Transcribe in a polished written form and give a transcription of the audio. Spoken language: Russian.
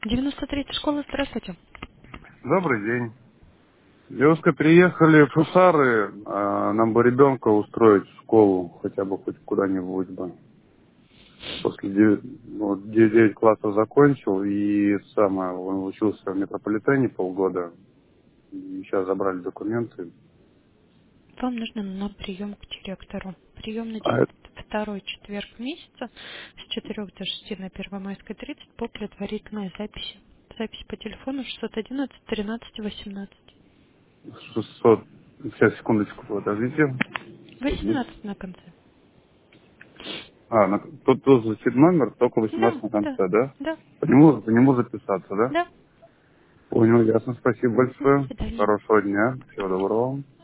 93-я школа, здравствуйте. Добрый день. Девушка, приехали в Шушары, нам бы ребенка устроить в школу, хотя бы хоть куда-нибудь бы. После 9 классов закончил, и самое, он учился в метрополитене полгода, и сейчас забрали документы. Вам нужно на прием к директору. Приемный А день это второй четверг месяца с 4 до 6 на Первомайской 30 по предварительной записи. Запись по телефону 611 13 18. 600, сейчас, секундочку, подождите. 18 на конце. Тут звучит номер, только Да, 18 на да, конце, да? да, По нему записаться, да? да. Понял, ясно, спасибо До большое. свидания. Хорошего дня, всего доброго.